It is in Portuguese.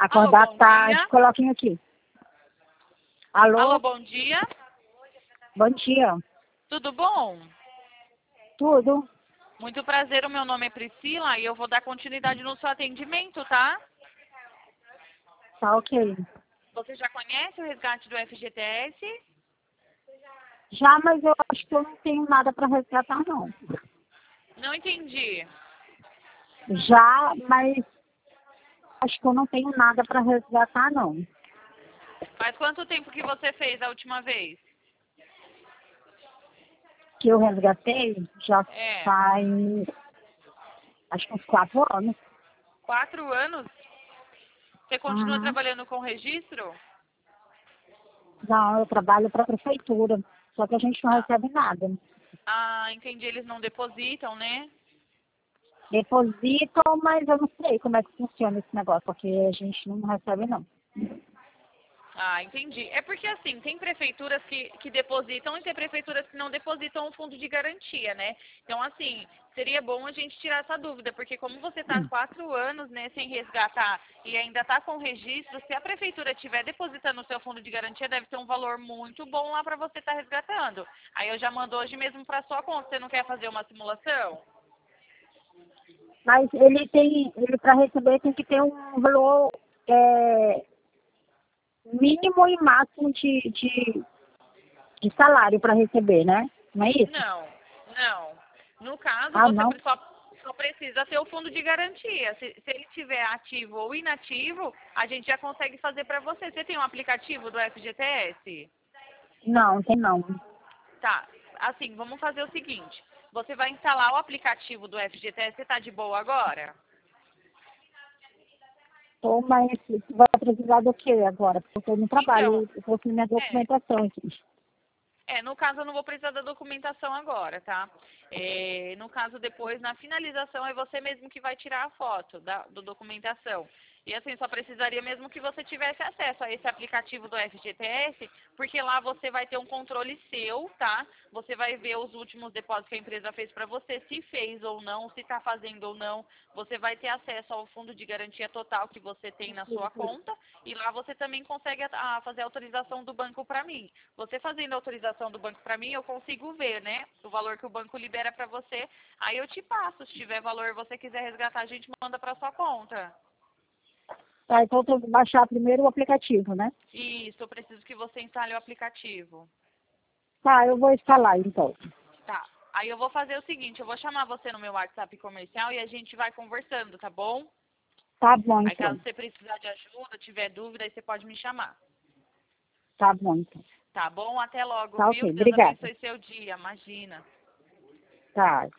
Alô, Acordar bom tarde, dia. coloquem aqui. Alô, Alô, bom dia. bom dia. Tudo bom? Tudo? Muito prazer, o meu nome é Priscila e eu vou dar continuidade no seu atendimento, tá? Tá ok. Você já conhece o resgate do FGTS? Já, mas eu acho que eu não tenho nada para resgatar, não. Não entendi. Já, mas acho que eu não tenho nada para resgatar, não. Faz quanto tempo que você fez a última vez? Que eu resgatei já É, faz, acho que uns 4 anos. 4 anos? Você continua Uhum. trabalhando com registro? Não, eu trabalho para a prefeitura, só que a gente não Ah, recebe nada. entendi. Eles não depositam, né? Depositam, mas eu não sei como é que funciona esse negócio, porque a gente não recebe, não. Entendi. É porque assim, tem prefeituras que depositam e tem prefeituras que não depositam o fundo de garantia, né? Então, assim, seria bom a gente tirar essa dúvida, porque como você está há 4 anos, né, sem resgatar e ainda está com registro, se a prefeitura estiver depositando o seu fundo de garantia, deve ter um valor muito bom lá para você estar resgatando. Aí eu já mando hoje mesmo para sua conta. Você não quer fazer uma simulação? Mas ele para receber tem que ter um valor mínimo e máximo de salário para receber, né? Não é isso? Não, não. No caso, Ah, você não? só precisa ter o fundo de garantia. Se ele estiver ativo ou inativo, a gente já consegue fazer para você. Você tem um aplicativo do FGTS? Não, tem não. Tá. Assim, vamos fazer o seguinte. Você vai instalar o aplicativo do FGTS. Você está de boa agora? Tô, mas vai precisar do quê agora? Porque eu não Então, trabalho, eu tô com minha é, documentação aqui. no caso eu não vou precisar da documentação agora, tá? No caso depois, na finalização, é você mesmo que vai tirar a foto da documentação. E assim, só precisaria mesmo que você tivesse acesso a esse aplicativo do FGTS, porque lá você vai ter um controle seu, tá? Você vai ver os últimos depósitos que a empresa fez para você, se fez ou não, se está fazendo ou não. Você vai ter acesso ao fundo de garantia total que você tem na sua conta e lá você também consegue fazer a autorização do banco para mim. Você fazendo a autorização do banco para mim, eu consigo ver, né, o valor que o banco libera para você. Aí eu te passo. Se tiver valor e você quiser resgatar, a gente manda para sua conta. Tá, então eu tenho que baixar primeiro o aplicativo, né? Isso, eu preciso que você instale o aplicativo. Tá, eu vou instalar então. Tá. Aí eu vou fazer o seguinte, eu vou chamar você no meu WhatsApp comercial e a gente vai conversando, tá bom? Tá bom Aí então. caso você precisar de ajuda, tiver dúvida, aí você pode me chamar. Tá bom então. Tá bom? Até logo, Tá viu? ok, Que Deus obrigada. abençoe seu dia, imagina. Tá.